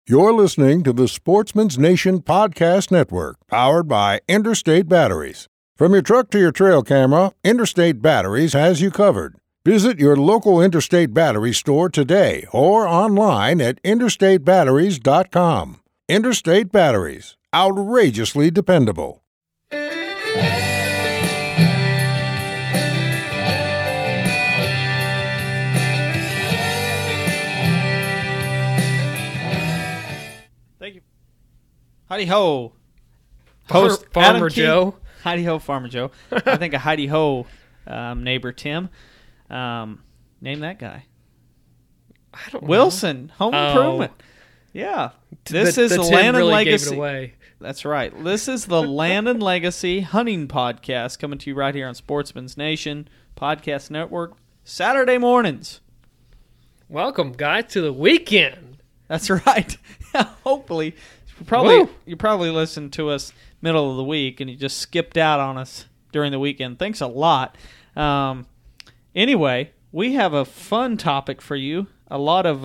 You're listening to the Sportsman's Nation Podcast Network, powered by Interstate Batteries. From your truck to your trail camera, Interstate Batteries has you covered. Visit your local Interstate Battery store today or online at interstatebatteries.com. Interstate Batteries, outrageously dependable. Thank you. Howdy ho. Host Farmer Joe. Howdy ho, Farmer Joe. I think a howdy ho, neighbor Tim. Name that guy. I don't Wilson, Home Improvement. Yeah. This is the Tim Land and really Legacy. Gave it away. That's right. This is the Land and Legacy Hunting Podcast coming to you right here on Sportsman's Nation Podcast Network, Saturday mornings. Welcome, guys, to the weekend. That's right. Hopefully, you probably listened to us middle of the week and you just skipped out on us during the weekend. Thanks a lot. Anyway, we have a fun topic for you. A lot of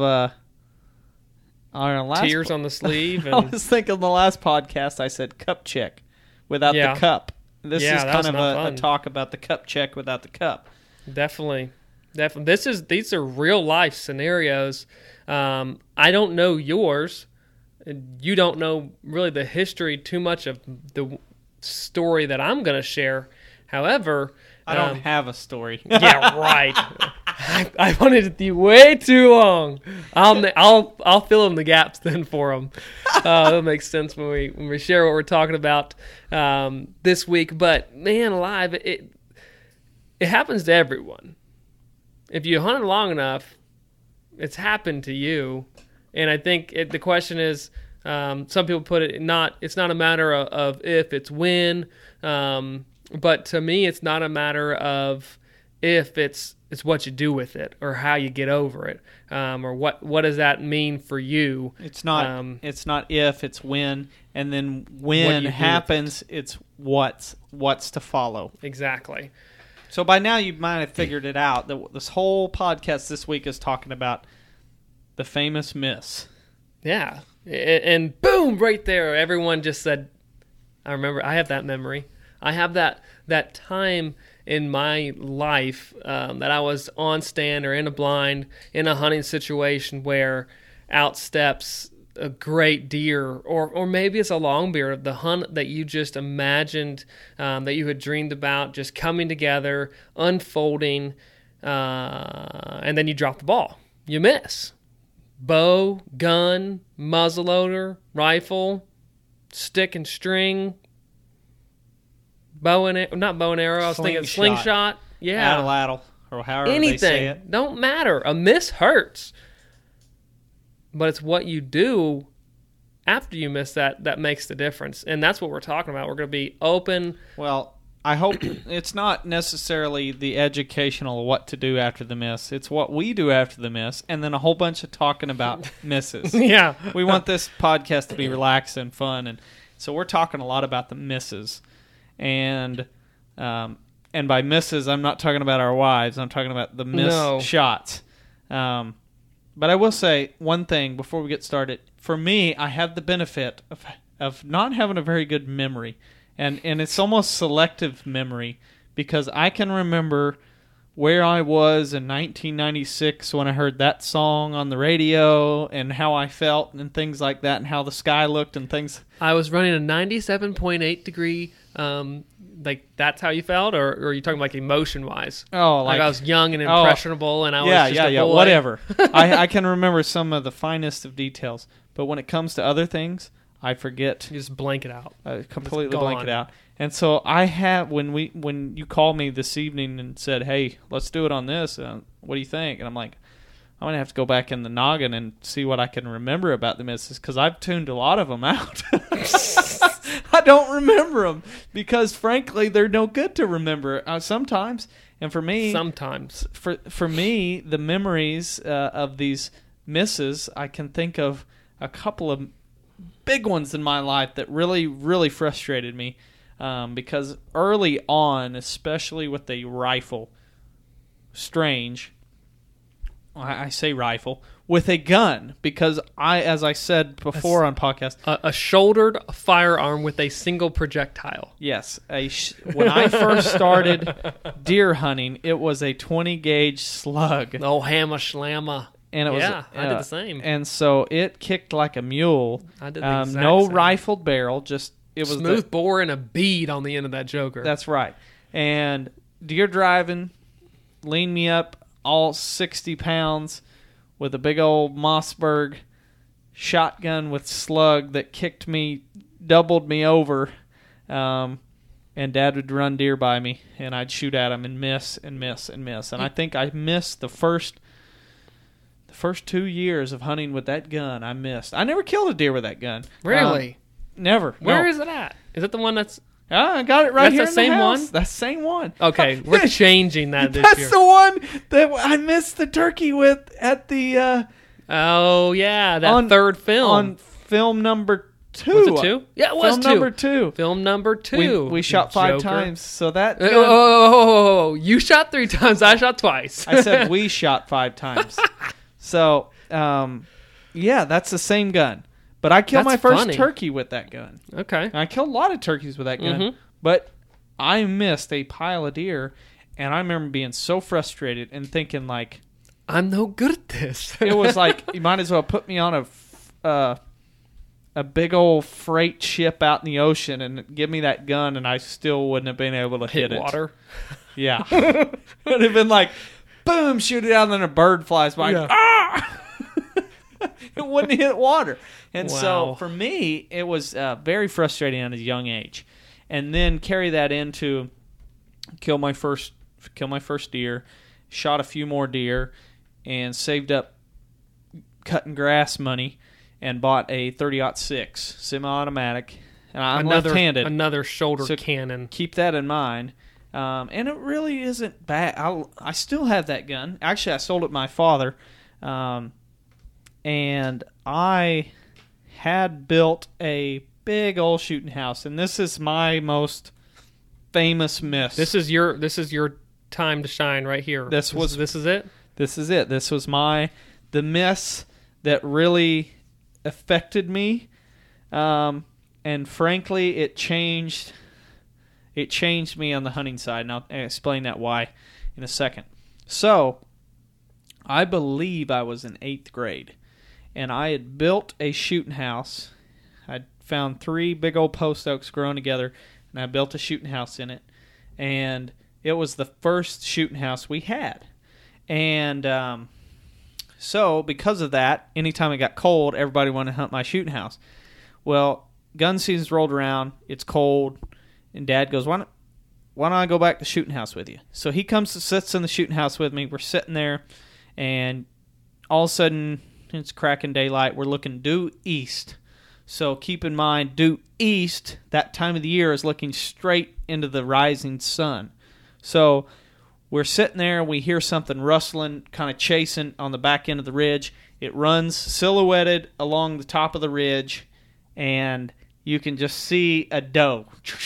tears on the sleeve. And I was thinking the last podcast I said cup check without the cup. This is kind of a talk about the cup check without the cup. Definitely. These are real life scenarios. I don't know yours. You don't know really the history too much of the story that I'm going to share. However, I don't have a story. Yeah, right. I wanted it to be way too long. I'll fill in the gaps then for them. That makes sense when we share what we're talking about this week. But man, alive, it happens to everyone. If you hunt long enough, it's happened to you. And I think the question is, some people put it it's not a matter of if, it's when. But to me, it's not a matter of if, it's what you do with it or how you get over it, or what does that mean for you. It's not if, it's when, and then when happens, it's what's to follow. Exactly. So by now you might have figured it out that this whole podcast this week is talking about the famous miss. Yeah. And boom, right there, everyone just said, I remember, I have that memory. I have that time in my life that I was on stand or in a blind in a hunting situation where out steps a great deer, or maybe it's a long deer, the hunt that you just imagined, that you had dreamed about, just coming together, unfolding, and then you drop the ball. You miss. Bow, gun, muzzleloader, rifle, stick and string, not bow and arrow. I was thinking slingshot. Yeah, addle, or however anything. They say it. Don't matter. A miss hurts, but it's what you do after you miss that makes the difference, and that's what we're talking about. We're going to be open. Well, I hope it's not necessarily the educational what to do after the miss. It's what we do after the miss, and then a whole bunch of talking about misses. Yeah. We want this podcast to be relaxed and fun, and so we're talking a lot about the misses. And by misses, I'm not talking about our wives. I'm talking about the miss shots. But I will say one thing before we get started. For me, I have the benefit of not having a very good memory. And it's almost selective memory, because I can remember where I was in 1996 when I heard that song on the radio and how I felt and things like that and how the sky looked and things. I was running a 97.8 degree, like that's how you felt, or are you talking like emotion-wise? Oh, like I was young and impressionable and I was just a boy. Whatever. I can remember some of the finest of details, but when it comes to other things, I forget. You just blank it out. Completely blank it out. And so I have, when you called me this evening and said, hey, let's do it on this, what do you think? And I'm like, I'm going to have to go back in the noggin and see what I can remember about the misses, because I've tuned a lot of them out. I don't remember them because, frankly, they're no good to remember sometimes. And for me, for me, the memories of these misses, I can think of a couple of big ones in my life that really, really frustrated me, because early on, especially with the rifle, I say rifle, with a gun, because as I said before on podcast, A shouldered firearm with a single projectile. yes, when I first started deer hunting, it was a 20 gauge slug, Oh, hammer slammer. and it was I did the same. and so it kicked like a mule. I did the exact no same. rifled barrel, just it was Smooth bore and a bead on the end of that joker. That's right. And deer driving, leaned me up all 60 pounds with a big old Mossberg shotgun with slug that kicked me, doubled me over. And Dad would run deer by me, and I'd shoot at him and miss and miss and miss. And I think I missed the first 2 years of hunting with that gun. I missed. I never killed a deer with that gun. Really? Never. Where no. is it at? Is it the one that's... I got it right That's here the in same the house. one? That's the same one. Okay, we're changing that this That's year. the one that I missed the turkey with at the Oh, yeah, that on- third film. on film number 2. Was it 2? Yeah, it was Film 2. number 2. Film number 2. We shot 5 Joker. times, so that Oh, you shot 3 times. I shot twice. I said we shot 5 times. So, yeah, that's the same gun. But I killed my That's first funny. turkey with that gun. Okay. And I killed a lot of turkeys with that gun. Mhm. But I missed a pile of deer, and I remember being so frustrated and thinking, like, I'm no good at this. it was like, you might as well put me on a big old freight ship out in the ocean and give me that gun, and I still wouldn't have been able to hit it. water. Yeah. It would have been like, boom, shoot it out, and then a bird flies by. Yeah. Ah! It wouldn't hit water. And so Wow. for me, it was very frustrating at a young age. And then carry that into kill my first deer, shot a few more deer, and saved up cutting grass money and bought a 30-06 semi-automatic. And I'm left-handed. Another shoulder So cannon. Keep that in mind. And it really isn't bad. I still have that gun. Actually, I sold it to my father. And I had built a big old shooting house. And this is my most famous miss. This is your time to shine right here. This is it. This is it. This was the miss that really affected me. And frankly, it changed me on the hunting side, and I'll explain that why in a second. So, I believe I was in 8th grade, and I had built a shooting house. I found 3 big old post oaks growing together, and I built a shooting house in it, and it was the first shooting house we had. And so, because of that, anytime it got cold, everybody wanted to hunt my shooting house. Well, gun season's rolled around, it's cold, and Dad goes, why don't I go back to shooting house with you? So he comes and sits in the shooting house with me. We're sitting there, and all of a sudden, it's cracking daylight. We're looking due east. So keep in mind, due east, that time of the year, is looking straight into the rising sun. So we're sitting there, we hear something rustling, kind of chasing on the back end of the ridge. It runs silhouetted along the top of the ridge, and you can just see a doe.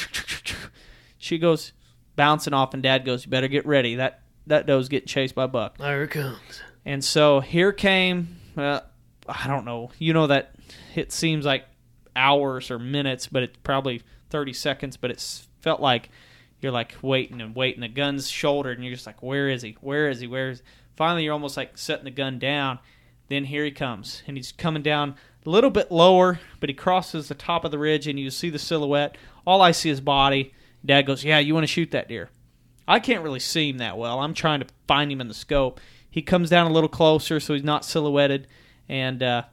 She goes bouncing off, and Dad goes, you better get ready. That doe's getting chased by a buck. There it comes. And so here came, I don't know, that it seems like hours or minutes, but it's probably 30 seconds, but it felt like you're like waiting and waiting. The gun's shouldered, and you're just like, where is he? Where is he? Where is he? Finally, you're almost like setting the gun down. Then here he comes, and he's coming down a little bit lower, but he crosses the top of the ridge, and you see the silhouette. All I see is body. Dad goes, yeah, you want to shoot that deer? I can't really see him that well. I'm trying to find him in the scope. He comes down a little closer, so he's not silhouetted, and that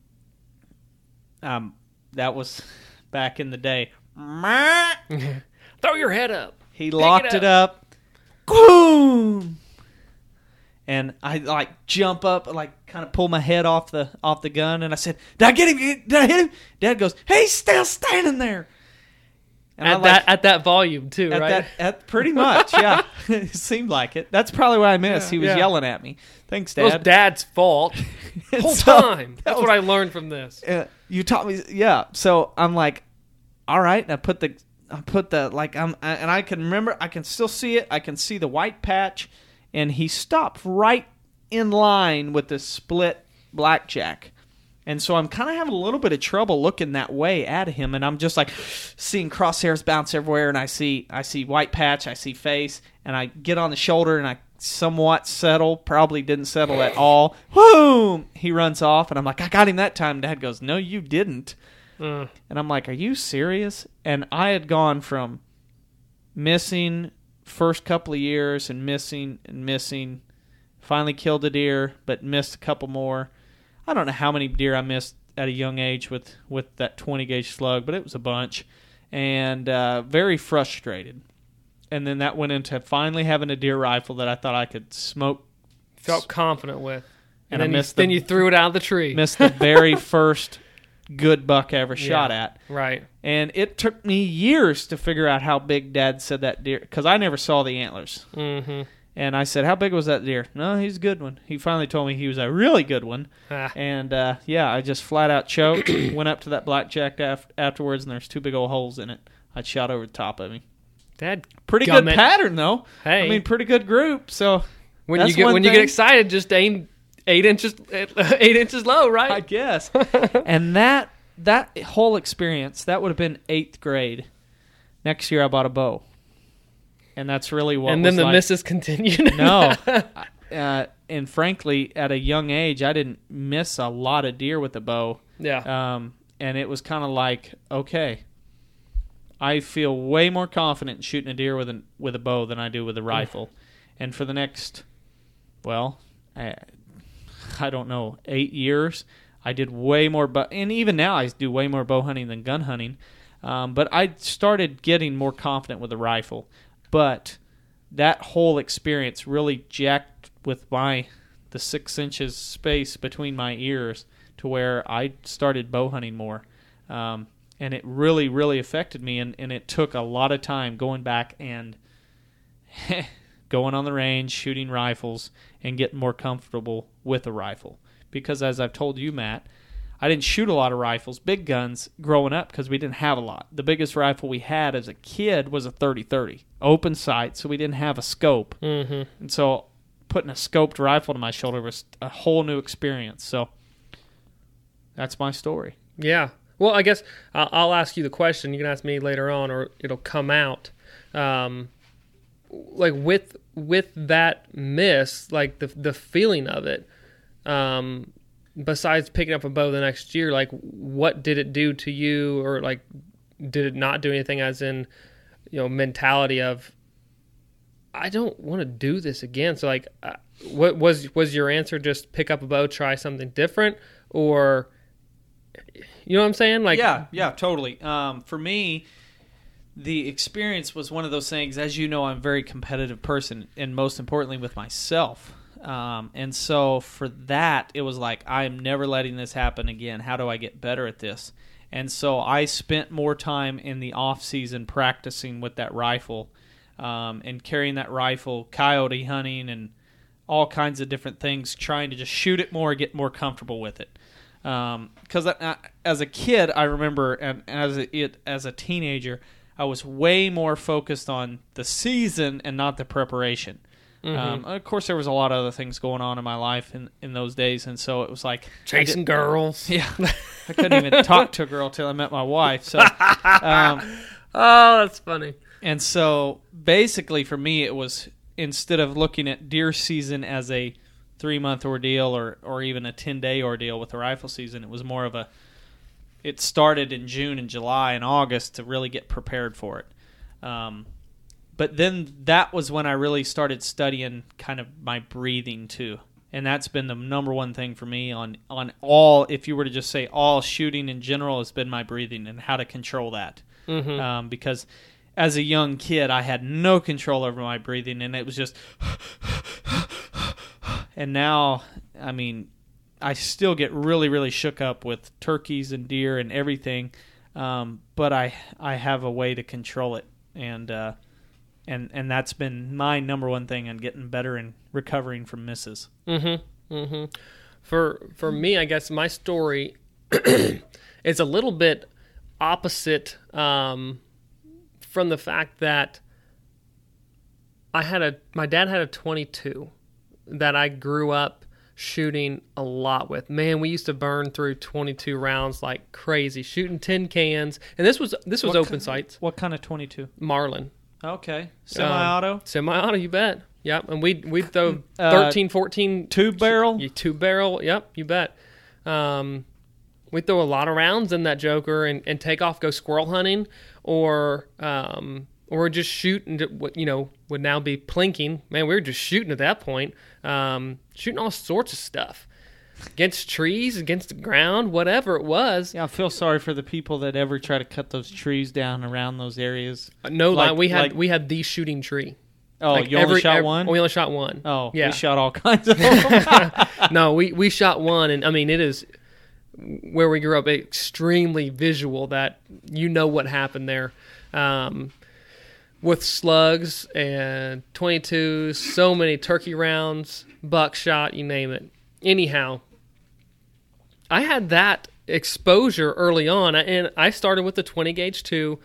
was back in the day. Throw your head up. He locked it up. Boom! And I like jump up, like kind of pull my head off the gun, and I said, "Did I get him? Did I hit him?" Dad goes, "Hey, he's still standing there." And At that volume too, right? At pretty much, yeah. It seemed like it. That's probably what I missed. He was yelling at me. Thanks, It was Dad. Dad's fault. The whole So, time. That's what I learned from this. You taught me, yeah. So I'm like, all right. And I put the like and I can remember. I can still see it. I can see the white patch, and he stopped right in line with the split blackjack. And so I'm kind of having a little bit of trouble looking that way at him, and I'm just like seeing crosshairs bounce everywhere, and I see white patch, I see face, and I get on the shoulder, and I somewhat settle, probably didn't settle at all. Boom! He runs off, and I'm like, I got him that time. Dad goes, no, you didn't. And I'm like, are you serious? And I had gone from missing first couple of years and missing, finally killed a deer, but missed a couple more. I don't know how many deer I missed at a young age with that 20-gauge slug, but it was a bunch, and very frustrated. And then that went into finally having a deer rifle that I thought I could smoke. Felt confident with. And then you threw it out of the tree. Missed the very first good buck I ever shot at. Right. And it took me years to figure out how big Dad said that deer, because I never saw the antlers. Mm-hmm. And I said, how big was that deer? No, he's a good one. He finally told me he was a really good one. And, I just flat out choked, went up to that blackjack afterwards, and there's 2 big old holes in it. I shot over the top of him. Pretty good pattern, though. Hey. I mean, pretty good group. So when you get excited, just aim 8 inches low, right? I guess. And that whole experience, that would have been 8th grade. Next year I bought a bow. And that's really what And then the misses continued? No. And frankly, at a young age, I didn't miss a lot of deer with a bow. Yeah. And it was kind of like, okay, I feel way more confident in shooting a deer with a bow than I do with a rifle. And for the next, I don't know, 8 years, I did way more and even now I do way more bow hunting than gun hunting. But I started getting more confident with a rifle. But that whole experience really jacked with the 6 inches space between my ears to where I started bow hunting more. And it really, really affected me. And it took a lot of time going back and going on the range, shooting rifles, and getting more comfortable with a rifle. Because as I've told you, Matt, I didn't shoot a lot of rifles, big guns, growing up because we didn't have a lot. The biggest rifle we had as a kid was a 30-30, open sight, so we didn't have a scope. Mm-hmm. And so putting a scoped rifle to my shoulder was a whole new experience. So that's my story. Yeah. Well, I guess I'll ask you the question. You can ask me later on, or it'll come out. Like with that miss, like the feeling of it, besides picking up a bow the next year, like what did it do to you, or like did it not do anything, as in, mentality of I don't want to do this again? So like what was your answer? Just pick up a bow, try something different, or you know what I'm saying? Like yeah, totally. For me, the experience was one of those things. As you know, I'm a very competitive person, and most importantly with myself. And so for that, it was like, I am never letting this happen again. How do I get better at this? And so I spent more time in the off season practicing with that rifle, and carrying that rifle, coyote hunting, and all kinds of different things, trying to just shoot it more, get more comfortable with it. Because as a kid, I remember, and as a teenager, I was way more focused on the season and not the preparation. Mm-hmm. Of course, there was a lot of other things going on in my life in those days, and so it was like chasing girls. Yeah, I couldn't even talk to a girl till I met my wife. So, oh, that's funny. And so, basically, for me, it was, instead of looking at deer season as a 3-month ordeal or even a 10-day ordeal with the rifle season, it was more of it started in June and July and August to really get prepared for it. But then that was when I really started studying kind of my breathing too. And that's been the number one thing for me on all, if you were to just say all shooting in general, has been my breathing and how to control that. Mm-hmm. Because as a young kid, I had no control over my breathing, and it was just... And now, I mean, I still get really, really shook up with turkeys and deer and everything, but I have a way to control it. And that's been my number one thing on getting better and recovering from misses. Mm-hmm. Mm-hmm. For me, I guess my story is a little bit opposite from the fact that my dad had a .22 that I grew up shooting a lot with. Man, we used to burn through 22 rounds like crazy, shooting tin cans. And this was open sights. What kind of 22? Marlin. Okay. Semi-auto? Semi-auto, you bet. Yep. And we'd throw 13, 14. Tube barrel? Tube barrel. Yep, you bet. We'd throw a lot of rounds in that joker and take off, go squirrel hunting, or just shoot and what would now be plinking. Man, we were just shooting at that point, shooting all sorts of stuff against trees, against the ground, whatever it was. Yeah, I feel sorry for the people that ever try to cut those trees down around those areas. No lie, we had the shooting tree. Oh, you only shot one? We only shot one. Oh, yeah. We shot all kinds of them. No, we shot one, and I mean it is where we grew up extremely visual. That what happened there. With slugs and 22s, so many turkey rounds, buckshot, you name it. Anyhow, I had that exposure early on, and I started with the 20 gauge too.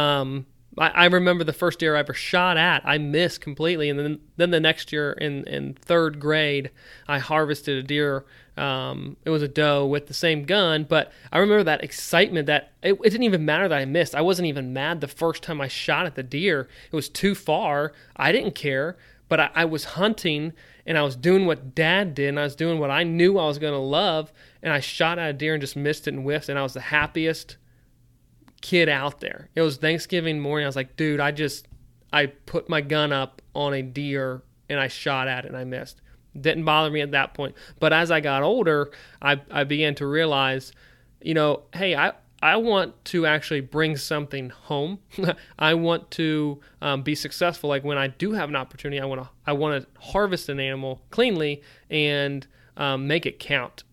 I remember the first deer I ever shot at, I missed completely, and then the next year in third grade, I harvested a deer. It was a doe with the same gun, but I remember that excitement that it didn't even matter that I missed. I wasn't even mad the first time I shot at the deer. It was too far. I didn't care, but I was hunting, and I was doing what Dad did, and I was doing what I knew I was going to love, and I shot at a deer and just missed it and whiffed, and I was the happiest kid out there. It was Thanksgiving morning. I was like, dude, I put my gun up on a deer, and I shot at it, and I missed. Didn't bother me at that point. But as I got older, I began to realize, hey, I want to actually bring something home. I want to be successful. Like when I do have an opportunity, I want to harvest an animal cleanly and make it count.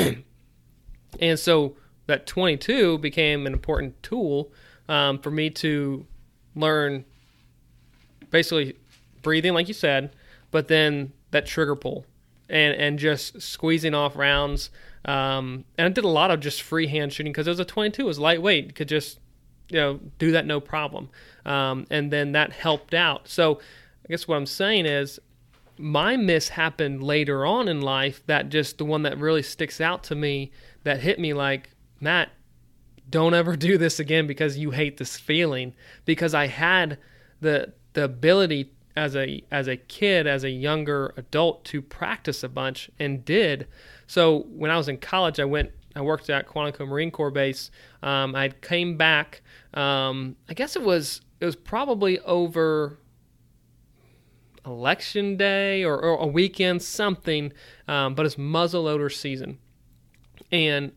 And so that 22 became an important tool for me to learn basically breathing, like you said, but then that trigger pull and just squeezing off rounds. And I did a lot of just freehand shooting because it was a 22. It was lightweight. You could just, do that no problem. And then that helped out. So I guess what I'm saying is my miss happened later on in life, that just the one that really sticks out to me that hit me like, Matt, don't ever do this again because you hate this feeling. Because I had the ability as a kid, as a younger adult, to practice a bunch and did. So when I was in college, I worked at Quantico Marine Corps Base. I came back. I guess it was probably over Election Day or a weekend, something. But it's muzzleloader season, and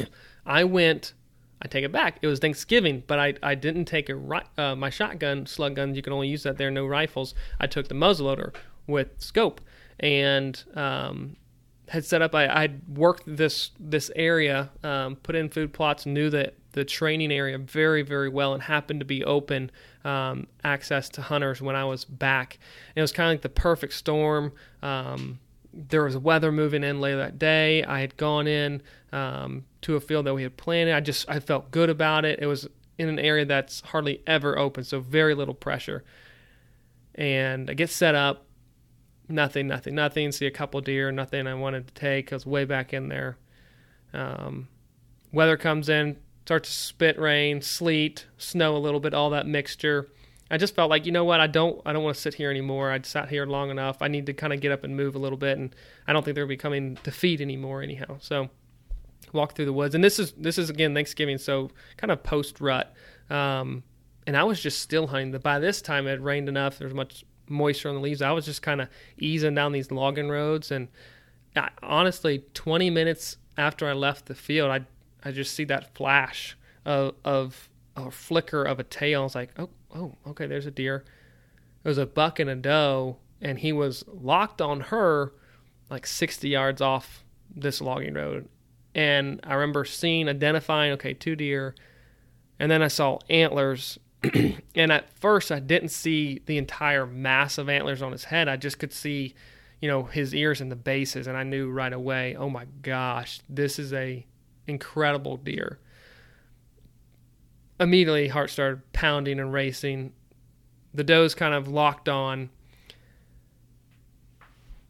I take it back. It was Thanksgiving, but I didn't take my shotgun, slug guns. You can only use that there, no rifles. I took the muzzleloader with scope and had set up. I'd worked this area, put in food plots, knew that the training area very, very well, and happened to be open access to hunters when I was back. And it was kind of like the perfect storm. There was weather moving in later that day. I had gone in to a field that we had planted. I felt good about it. It was in an area that's hardly ever open, so very little pressure. And I get set up, nothing. See a couple deer, nothing I wanted to take. I was way back in there. Weather comes in, starts to spit rain, sleet, snow a little bit, all that mixture. I just felt like, you know what, I don't want to sit here anymore. I'd sat here long enough. I need to kind of get up and move a little bit, and I don't think they're becoming to feed anymore anyhow. So walk through the woods, and this is again Thanksgiving, so kind of post rut. And I was just still hunting. By this time it had rained enough. There was much moisture on the leaves. I was just kind of easing down these logging roads, and honestly, 20 minutes after I left the field, I just see that flash of a flicker of a tail. I was like, oh, okay, there's a deer. It was a buck and a doe, and he was locked on her like 60 yards off this logging road. And I remember identifying, okay, 2 deer, and then I saw antlers. And at first, I didn't see the entire mass of antlers on his head. I just could see, his ears and the bases, and I knew right away, oh my gosh, this is a incredible deer. Immediately, heart started pounding and racing. The doe's kind of locked on.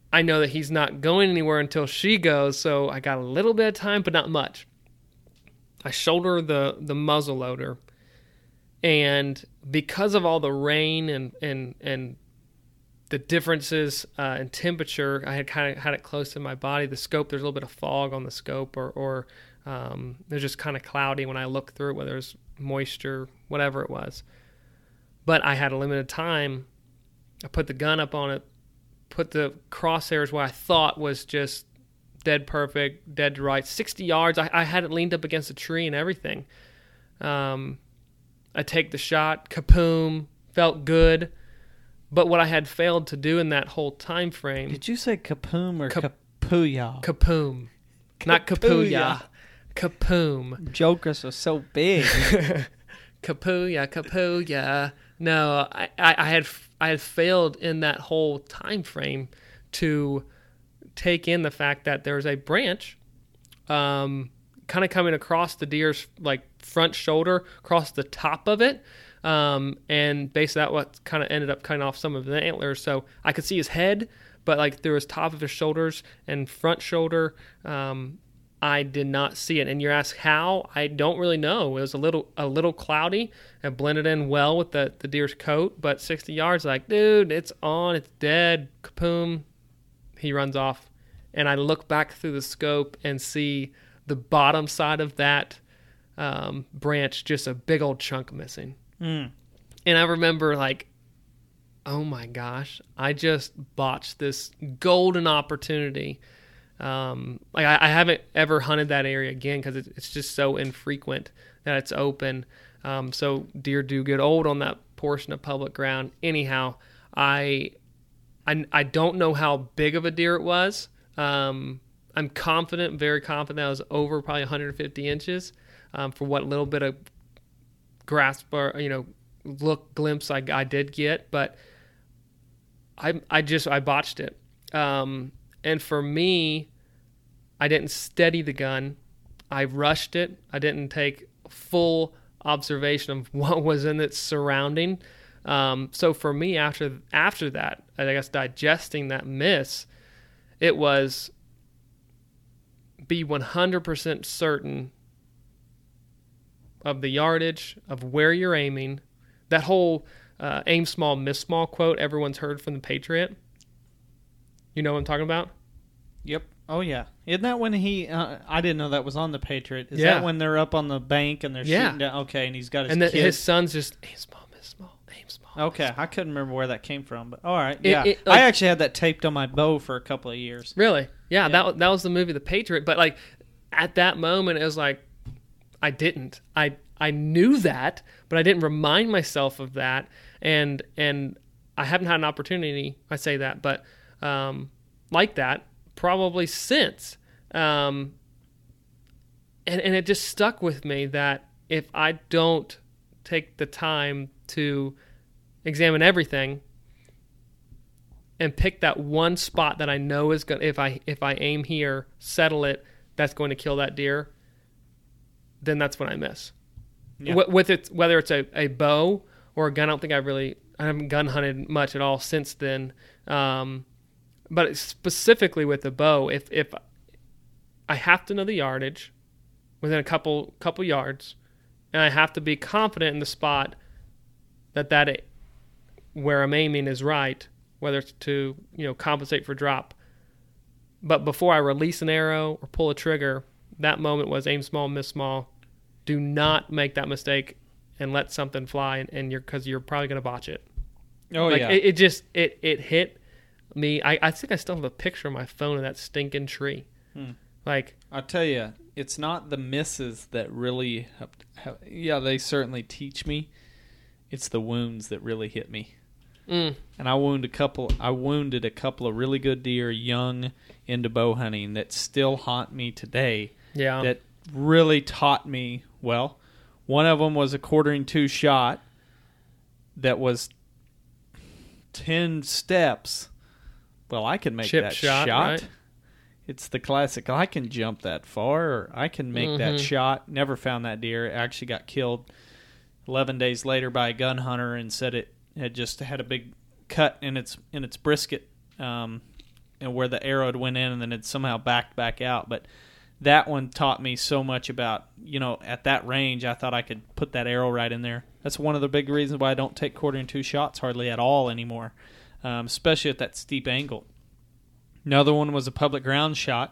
I know that he's not going anywhere until she goes, so I got a little bit of time, but not much. I shoulder the muzzle loader, and because of all the rain and the differences in temperature, I had kind of had it close to my body. The scope, there's a little bit of fog on the scope, or it's just kind of cloudy when I look through it, whether it's moisture, whatever it was. But I had a limited time. I put the gun up on it, put the crosshairs where I thought was just dead perfect, dead to right, 60 yards. I had it leaned up against a tree and everything. I take the shot, kapoom, felt good. But what I had failed to do in that whole time frame... Did you say kapoom or kapuya? Kapoom. Not kapuya. Kapoom. Jokers are so big. Kapuya. No, I had failed in that whole time frame to take in the fact that there's a branch kind of coming across the deer's like front shoulder, across the top of it. And basically that what kind of ended up cutting off some of the antlers. So I could see his head, but like through his top of his shoulders and front shoulder, I did not see it. And you're asked how? I don't really know. It was a little cloudy and blended in well with the deer's coat, but 60 yards, like, dude, it's on, it's dead, kapoom. He runs off. And I look back through the scope and see the bottom side of that branch, just a big old chunk missing. And I remember like, oh my gosh, I just botched this golden opportunity. Like I haven't ever hunted that area again because it's just so infrequent that it's open. So deer do get old on that portion of public ground. Anyhow, I don't know how big of a deer it was. I'm confident, very confident that it was over probably 150 inches for what little bit of grasp or glimpse I did get, but I botched it. And for me, I didn't steady the gun. I rushed it. I didn't take full observation of what was in its surrounding. So for me, after that, I guess digesting that miss, it was be 100% certain of the yardage, of where you're aiming. That whole aim small, miss small quote everyone's heard from the Patriot. You know what I'm talking about? Yep. Oh, yeah. Isn't that when he... I didn't know that was on the Patriot. Is Yeah. that when they're up on the bank and they're shooting down? Okay, and he's got his and kid. his son's just aim small, miss small, aim small. Okay, miss small. I couldn't remember where that came from, but all right. Yeah. Like- I actually had that taped on my bow for a couple of years. Really? Yeah, Yeah. that was the movie The Patriot. But like at that moment, it was like I didn't. I knew that, but I didn't remind myself of that, and I haven't had an opportunity. I say that, but like that probably since, and it just stuck with me that if I don't take the time to examine everything and pick that one spot that I know is going, if I aim here, settle it, that's going to kill that deer, then that's when I miss. Yeah. With it, whether it's a bow or a gun, I don't think I haven't gun hunted much at all since then. But specifically with the bow, if I have to know the yardage within a couple yards, and I have to be confident in the spot that where I'm aiming is right, whether it's to compensate for drop. But before I release an arrow or pull a trigger, that moment was aim small, miss small. Do not make that mistake and let something fly, because you're probably going to botch it. Oh, like, yeah. It hit me. I think I still have a picture on my phone of that stinking tree. Like, I'll tell you, it's not the misses that really yeah, they certainly teach me. It's the wounds that really hit me. And I wounded a couple of really good deer young into bow hunting that still haunt me today. Yeah. That really taught me, well, one of them was a 1/4-2 shot that was 10 steps. Well, I can make Chip that shot, right? It's the classic, I can jump that far, or I can make that shot. Never found that deer. It actually got killed 11 days later by a gun hunter and said it had just had a big cut in its brisket. and where the arrow had went in and then it somehow backed back out. But that one taught me so much about, at that range, I thought I could put that arrow right in there. That's one of the big reasons why I don't take 1/4 shots hardly at all anymore, especially at that steep angle. Another one was a public ground shot.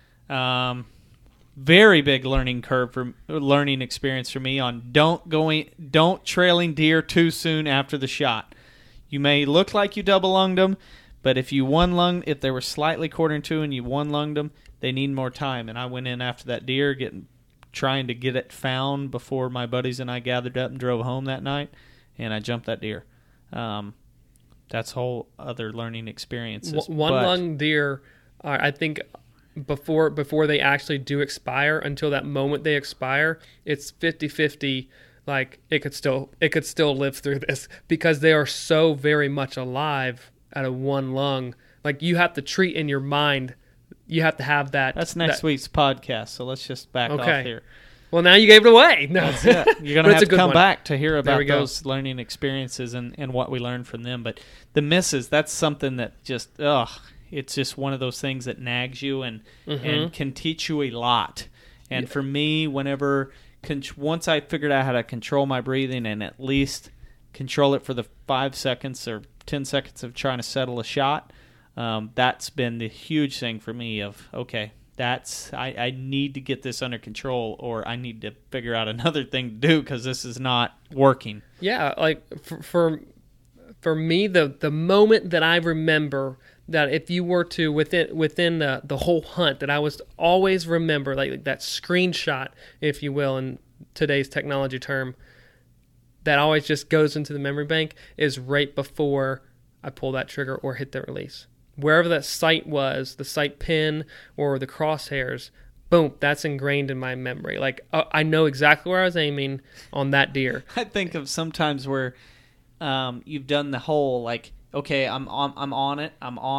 Very big learning experience for me on don't trailing deer too soon after the shot. You may look like you double lunged them, but if they were slightly 1/4 and you one lunged them, they need more time. And I went in after that deer, trying to get it found before my buddies and I gathered up and drove home that night, and I jumped that deer. That's whole other learning experiences. Lung deer, I think, before they actually do expire, until that moment they expire, it's 50-50. Like it could still live through this, because they are so very much alive at a one lung. Like, you have to treat in your mind. You have to have that. That's next week's podcast, so let's just back off here. Well, now you gave it away. No. That's it. You're going to have to come back to hear about those learning experiences and what we learned from them. But the misses, that's something that just, it's just one of those things that nags you and can teach you a lot. And for me, once I figured out how to control my breathing and at least control it for the 5 seconds or 10 seconds of trying to settle a shot, that's been the huge thing for me of, okay, I need to get this under control, or I need to figure out another thing to do because this is not working. Yeah, like for me, the moment that I remember that if you were to within the whole hunt, that I was always remember, like that screenshot, if you will, in today's technology term, that always just goes into the memory bank, is right before I pull that trigger or hit the release. Wherever that sight was, the sight pin or the crosshairs, boom, that's ingrained in my memory. Like, I know exactly where I was aiming on that deer. I think of sometimes where you've done the whole, like, okay, I'm on it,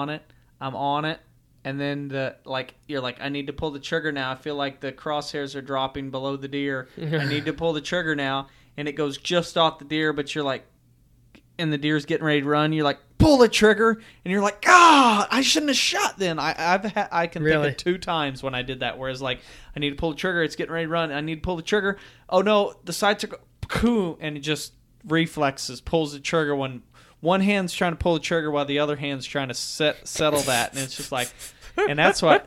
and then you're like, I need to pull the trigger now. I feel like the crosshairs are dropping below the deer. I need to pull the trigger now, and it goes just off the deer, but you're like, and the deer's getting ready to run. You're like, pull the trigger, and you're like, I shouldn't have shot then. I can think of 2 times when I did that, whereas like, I need to pull the trigger, it's getting ready to run, I need to pull the trigger. Oh no, the sights are and it just reflexes, pulls the trigger when one hand's trying to pull the trigger while the other hand's trying to settle that, and it's just like, and that's what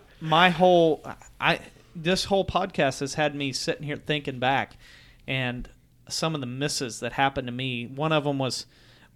this whole podcast has had me sitting here thinking back, and some of the misses that happened to me. One of them was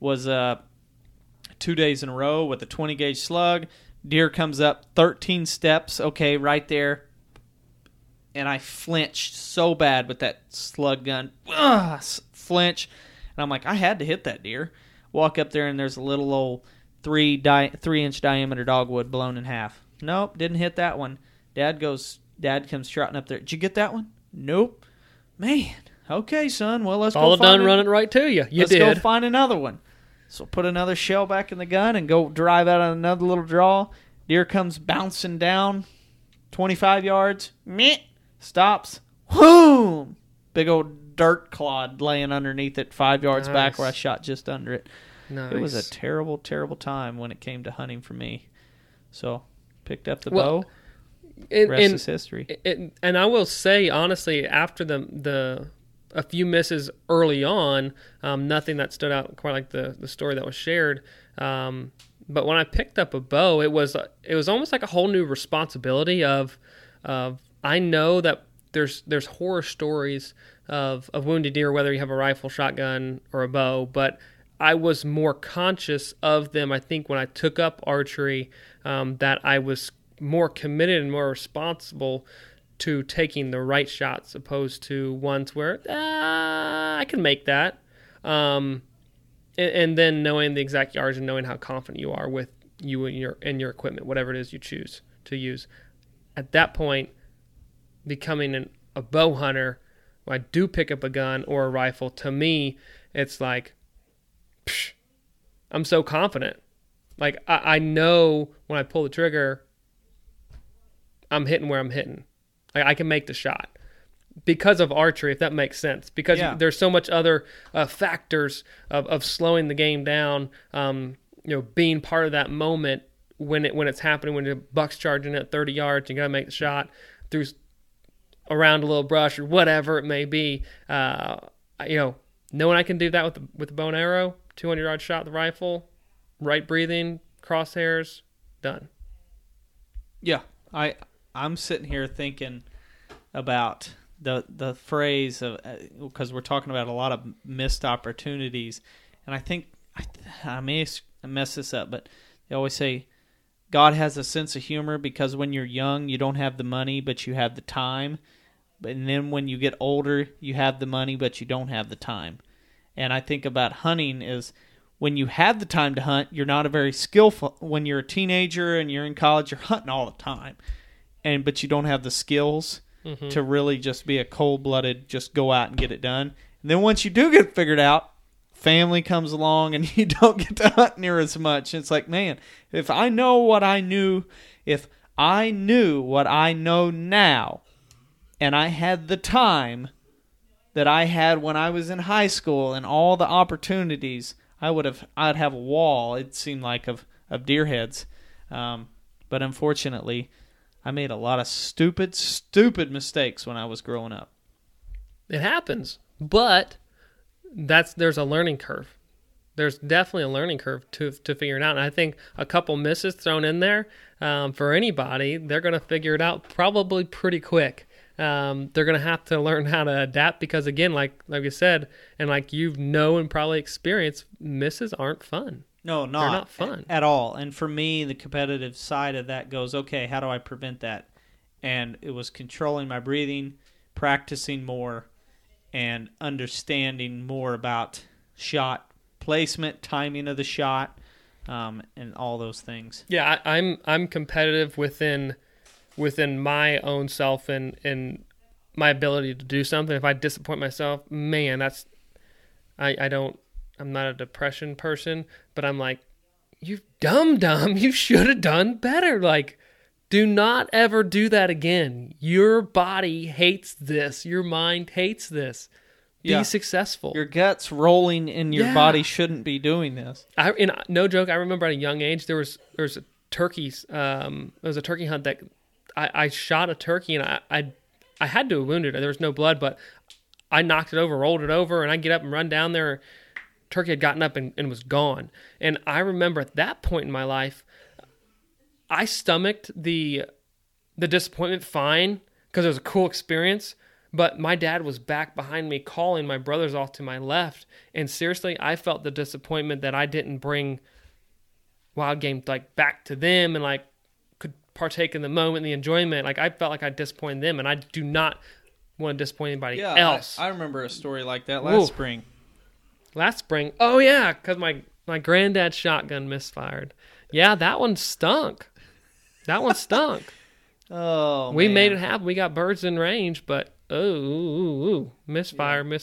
2 days in a row with a 20 gauge slug. Deer comes up 13 steps, okay, right there, and I flinched so bad with that slug gun. Flinch, and I'm like, I had to hit that deer. Walk up there, and there's a little old 3-inch diameter dogwood blown in half. Nope, didn't hit that one. Dad comes trotting up there. Did you get that one? Nope. Man, okay, son. Well, let's all go done running right to you. Let's go find another one. So put another shell back in the gun and go drive out on another little draw. Deer comes bouncing down 25 yards. Meh. Stops. Whoom! Big old dirt clod laying underneath it 5 yards back where I shot just under it. Nice. It was a terrible, terrible time when it came to hunting for me. So picked up the bow. Rest is history. And I will say, honestly, after a few misses early on, nothing that stood out quite like the story that was shared. But when I picked up a bow, it was almost like a whole new responsibility of I know that there's horror stories of wounded deer, whether you have a rifle, shotgun, or a bow, but I was more conscious of them, I think, when I took up archery, that I was more committed and more responsible to taking the right shots, opposed to ones where I can make that, and then knowing the exact yards and knowing how confident you are with you and your equipment, whatever it is you choose to use. At that point, becoming a bow hunter, when I do pick up a gun or a rifle, to me, it's like, I'm so confident. Like, I know when I pull the trigger, I'm hitting where I'm hitting. I can make the shot because of archery, if that makes sense. Because there's so much other factors of slowing the game down, being part of that moment when it's happening, when the buck's charging at 30 yards, you got to make the shot through around a little brush or whatever it may be. Knowing I can do that with the bow and arrow, 200-yard shot, the rifle, right breathing, crosshairs, done. Yeah, I'm sitting here thinking about the phrase of, because we're talking about a lot of missed opportunities, and I think I may mess this up, but they always say God has a sense of humor because when you're young, you don't have the money, but you have the time. And then when you get older, you have the money, but you don't have the time. And I think about hunting is when you have the time to hunt, you're not a very skillful. When you're a teenager and you're in college, you're hunting all the time, but you don't have the skills to really just be a cold-blooded, just go out and get it done. And then once you do get it figured out, family comes along and you don't get to hunt near as much. It's like, man, if I know what I knew, if I knew what I know now, and I had the time that I had when I was in high school and all the opportunities, I'd have a wall, it seemed like, of deer heads. But unfortunately, I made a lot of stupid mistakes when I was growing up. It happens, but there's a learning curve. There's definitely a learning curve to figure it out. And I think a couple misses thrown in there, for anybody, they're going to figure it out probably pretty quick. They're going to have to learn how to adapt because, again, like you said, and like and probably experienced, misses aren't fun. No, they're not fun at all. And for me, the competitive side of that goes, okay, how do I prevent that? And it was controlling my breathing, practicing more, and understanding more about shot placement, timing of the shot, and all those things. Yeah, I'm competitive within my own self and my ability to do something. If I disappoint myself, man, I'm not a depression person, but I'm like, you dumb, you should have done better. Like, do not ever do that again. Your body hates this. Your mind hates this. Be successful. Your gut's rolling and your body shouldn't be doing this. No joke, I remember at a young age, there was a turkey hunt that I shot a turkey and I had to have wounded it. There was no blood, but I knocked it over, rolled it over, and I get up and run down there. Turkey had gotten up and was gone. And I remember at that point in my life, I stomached the disappointment fine because it was a cool experience. But my dad was back behind me calling my brothers off to my left. And seriously, I felt the disappointment that I didn't bring wild game like back to them and like could partake in the moment, the enjoyment. Like I felt like I disappointed them, and I do not want to disappoint anybody else. I remember a story like that last spring. Last spring? Oh, yeah, because my granddad's shotgun misfired. Yeah, that one stunk. Oh, we made it happen. We got birds in range, but misfire.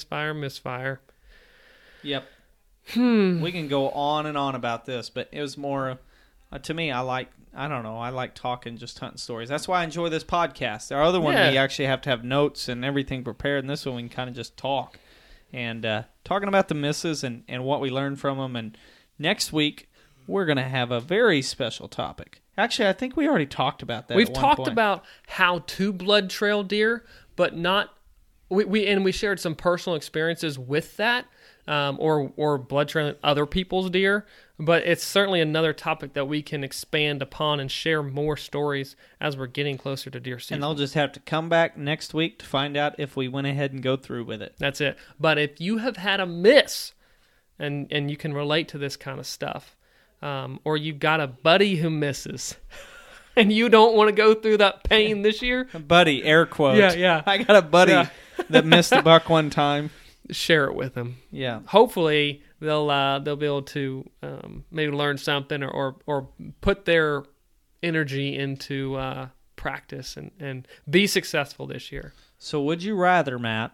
Yep. We can go on and on about this, but it was more, to me, I like talking, just hunting stories. That's why I enjoy this podcast. Our other one, we actually have to have notes and everything prepared, and this one we can kind of just talk. And talking about the misses and what we learned from them. And next week, we're going to have a very special topic. Actually, I think we already talked about that. We've talked about how to blood trail deer, but not we shared some personal experiences with that, or blood trailing other people's deer. But it's certainly another topic that we can expand upon and share more stories as we're getting closer to deer season. And they'll just have to come back next week to find out if we went ahead and go through with it. That's it. But if you have had a miss, and you can relate to this kind of stuff, or you've got a buddy who misses, and you don't want to go through that pain this year. A buddy, air quote. Yeah. I got a buddy that missed a buck one time. Share it with them. Yeah. Hopefully they'll be able to maybe learn something or put their energy into practice and be successful this year. So would you rather, Matt,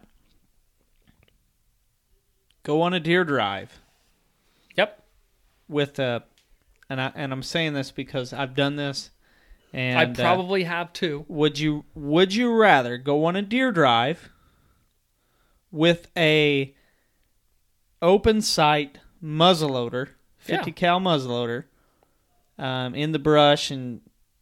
go on a deer drive? Yep. With and I'm saying this because I've done this, and I probably have too. Would you rather go on a deer drive with a open sight muzzleloader, 50 cal muzzleloader, in the brush and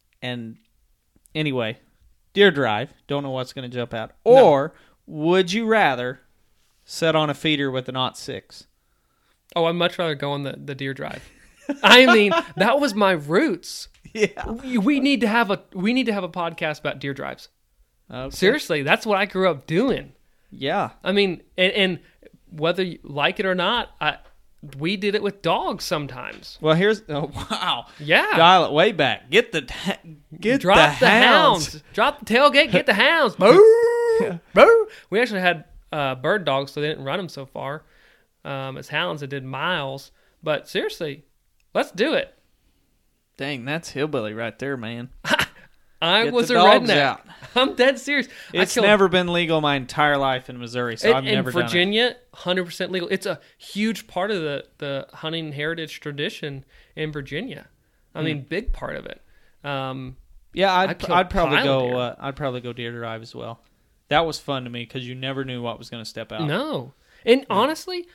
anyway, deer drive. Don't know what's going to jump out. Or would you rather set on a feeder with an .6? Oh, I'd much rather go on the deer drive. I mean, that was my roots. Yeah. We need to have a podcast about deer drives. Okay. Seriously, that's what I grew up doing. Yeah. I mean, and whether you like it or not, we did it with dogs sometimes. Well, wow. Yeah. Dial it way back. Get the Drop the hounds. Drop the tailgate. Get the hounds. Boo! Boo! We actually had bird dogs, so they didn't run them so far. As hounds, that did miles. But seriously, let's do it. Dang, that's hillbilly right there, man. I Get was the a dogs redneck. out. I'm dead serious. It's never been legal my entire life in Missouri, so I've never done it. In Virginia, 100% legal. It's a huge part of the hunting heritage tradition in Virginia. I mean, big part of it. Yeah, I'd probably go. Deer. I'd probably go deer drive as well. That was fun to me because you never knew what was going to step out. No, and honestly,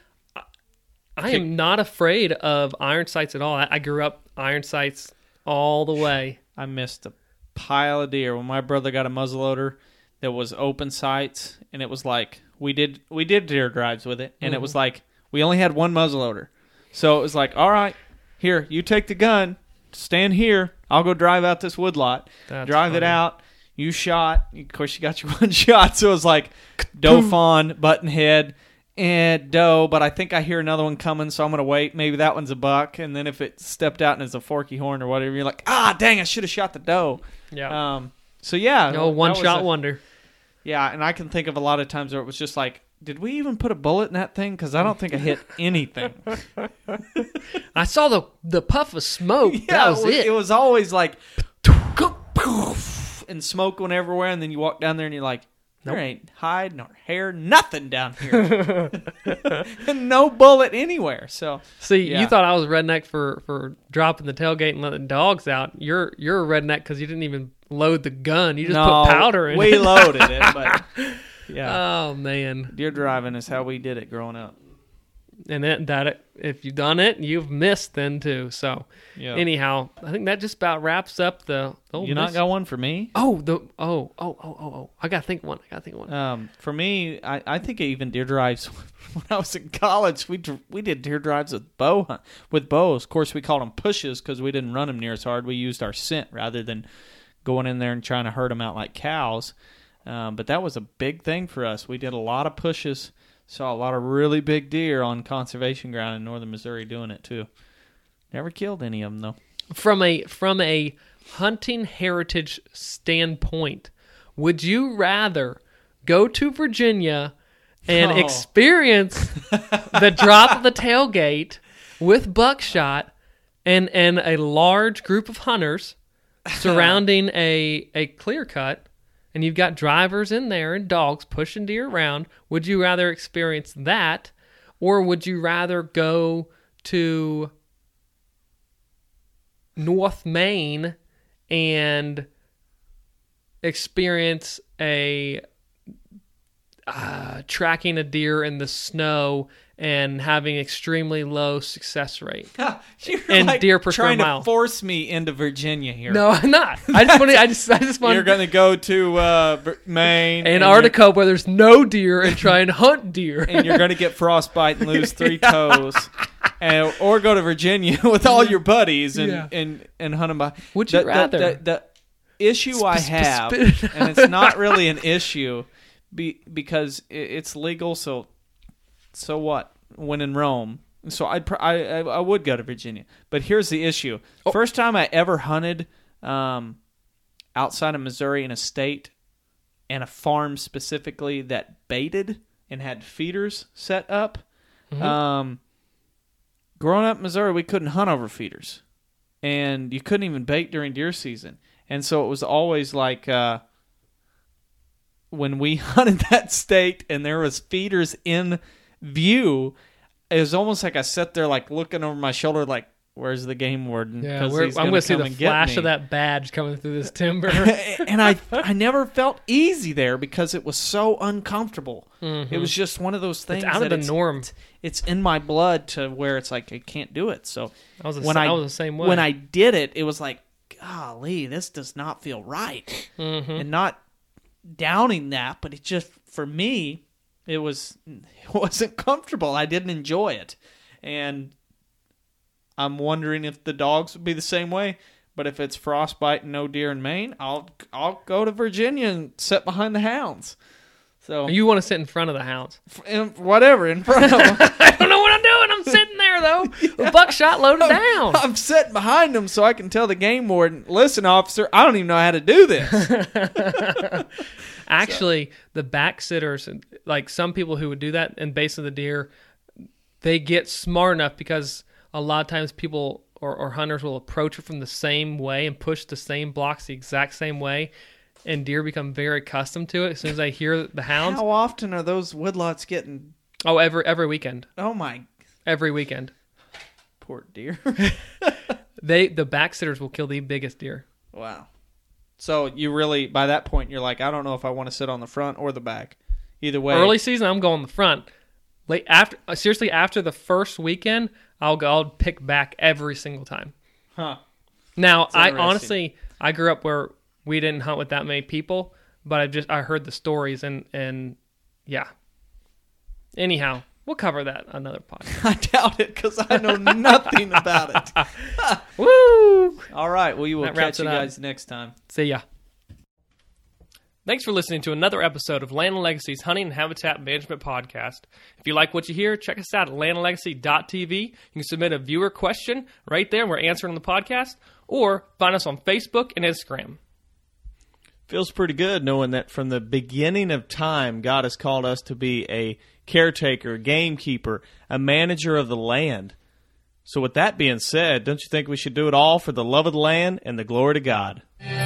I am not afraid of iron sights at all. I grew up iron sights all the way. I missed a pile of deer when my brother got a muzzleloader that was open sights, and it was like we did deer drives with it, and it was like we only had one muzzleloader, so it was like, all right, here, you take the gun, stand here, I'll go drive out this woodlot, drive it out. You shot, of course, you got your one shot, so it was like doe fawn, buttonhead, and doe, but I think I hear another one coming, so I'm going to wait. Maybe that one's a buck, and then if it stepped out and it's a forky horn or whatever, you're like, dang, I should have shot the doe. Yeah. So, yeah. No, one-shot wonder. Yeah, and I can think of a lot of times where it was just like, did we even put a bullet in that thing? Because I don't think I hit anything. I saw the puff of smoke. Yeah, that was it. It was always like, and smoke went everywhere, and then you walk down there and you're like, there ain't hide nor hair, nothing down here. And no bullet anywhere. So see, you thought I was a redneck for dropping the tailgate and letting dogs out. You're a redneck because you didn't even load the gun. You just put powder in it. We loaded it, but yeah. Oh man, deer driving is how we did it growing up. And if you've done it, you've missed then too. So anyhow, I think that just about wraps up the. You not got one for me? Oh! I gotta think one. For me, I think even deer drives. When I was in college, we did deer drives with bows. Of course, we called them pushes because we didn't run them near as hard. We used our scent rather than going in there and trying to herd them out like cows. But that was a big thing for us. We did a lot of pushes. Saw a lot of really big deer on conservation ground in northern Missouri doing it too. Never killed any of them though. From a hunting heritage standpoint, would you rather go to Virginia and experience the drop of the tailgate with buckshot and a large group of hunters surrounding a clear cut? And you've got drivers in there and dogs pushing deer around. Would you rather experience that, or would you rather go to North Maine and experience tracking a deer in the snow and having extremely low success rate and like deer per square mile? Trying to force me into Virginia here. No, I'm not. I just want. You're going to go to Maine, Antarctica, where there's no deer, and try and hunt deer, and you're going to get frostbite and lose 3 toes, or go to Virginia with all your buddies and hunt them by. Would you rather? The issue I have, and it's not really an issue, because it's legal. So what? When in Rome. So I would go to Virginia. But here's the issue. First time I ever hunted outside of Missouri in a state and a farm specifically that baited and had feeders set up. Mm-hmm. Growing up in Missouri, we couldn't hunt over feeders. And you couldn't even bait during deer season. And so it was always like when we hunted that state and there was feeders in view, it was almost like I sat there like looking over my shoulder like, where's the game warden? Yeah, 'Cause he's I'm going to see come the and get flash me. of that badge coming through this timber. And I never felt easy there because it was so uncomfortable. It was just one of those things It's out of that the norm. It's in my blood to where it's like I can't do it. So I was the same way. When I did it, it was like, golly, this does not feel right. And not downing that, but it just, for me, it wasn't comfortable. I didn't enjoy it. And I'm wondering if the dogs would be the same way. But if it's frostbite and no deer in Maine, I'll go to Virginia and sit behind the hounds. So You want to sit in front of the hounds. Whatever, in front of them. I don't know what I'm doing. I'm sitting there, though, with buckshot loaded down. I'm sitting behind them so I can tell the game warden, listen, officer, I don't even know how to do this. Actually, the back sitters, like some people who would do that in base of the deer, they get smart enough because a lot of times people or hunters will approach it from the same way and push the same blocks the exact same way, and deer become very accustomed to it as soon as they hear the hounds. How often are those woodlots getting... Oh, every weekend. Oh, my... Every weekend. Poor deer. The back sitters will kill the biggest deer. Wow. So you really, by that point, you're like, I don't know if I want to sit on the front or the back. Either way. Early season, I'm going the front. After the first weekend, I'll pick back every single time. Huh. Now, That's I interesting. honestly, I grew up where we didn't hunt with that many people, but I heard the stories and yeah. Anyhow, we'll cover that another podcast. I doubt it because I know nothing about it. Woo! All right. Well, you will That wraps catch you it up. guys next time. See ya. Thanks for listening to another episode of Land & Legacy's Hunting and Habitat Management Podcast. If you like what you hear, check us out at landandlegacy.tv. You can submit a viewer question right there and we're answering on the podcast, or find us on Facebook and Instagram. Feels pretty good knowing that from the beginning of time, God has called us to be a caretaker, gamekeeper, a manager of the land. So with that being said, don't you think we should do it all for the love of the land and the glory to God?